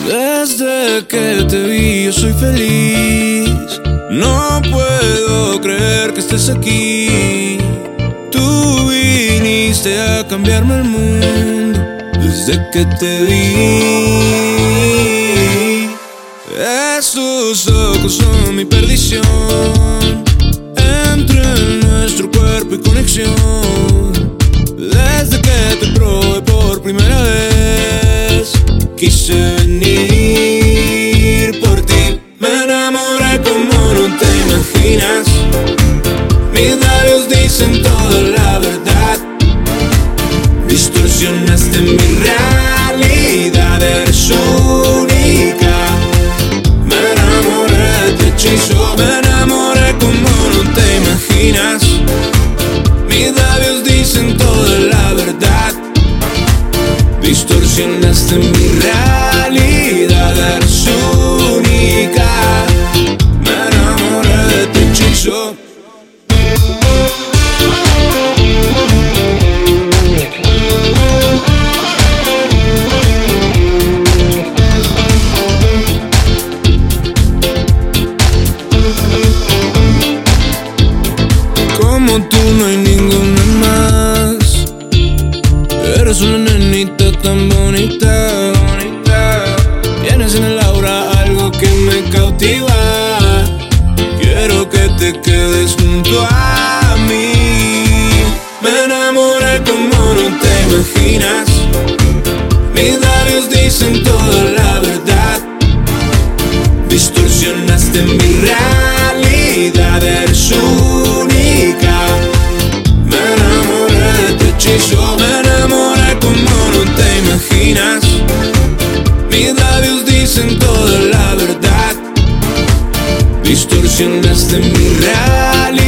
Desde que te vi yo soy feliz. No puedo creer que estés aquí. Tú viniste a cambiarme el mundo desde que te vi. Esos ojos son mi perdición. Entre nuestro cuerpo y conexión. Desde que te probé por primera vez, quise venir por ti. Me enamoré como no te imaginas. Mis labios dicen toda la verdad. Distorsionaste mi realidad. Eres única. Me enamoré, te hechizo. Me enamoré como no te imaginas. Mis labios dicen toda la verdad. Distorsionaste mi realidad. Eres única. Me enamoré, te hechizo. Como tú no hay ninguna más. Eres una nenita tan bonita. Tienes en el aura algo que me cautiva. Quiero que te quedes junto a mí. Me enamoré como no te imaginas. Mis labios dicen toda la verdad. Distorsionaste mi realidad. Eres única. Me enamoré, te hechizo. Me enamoré como no te imaginas. Mis labios dicen toda la verdad. Distorsionaste mi realidad.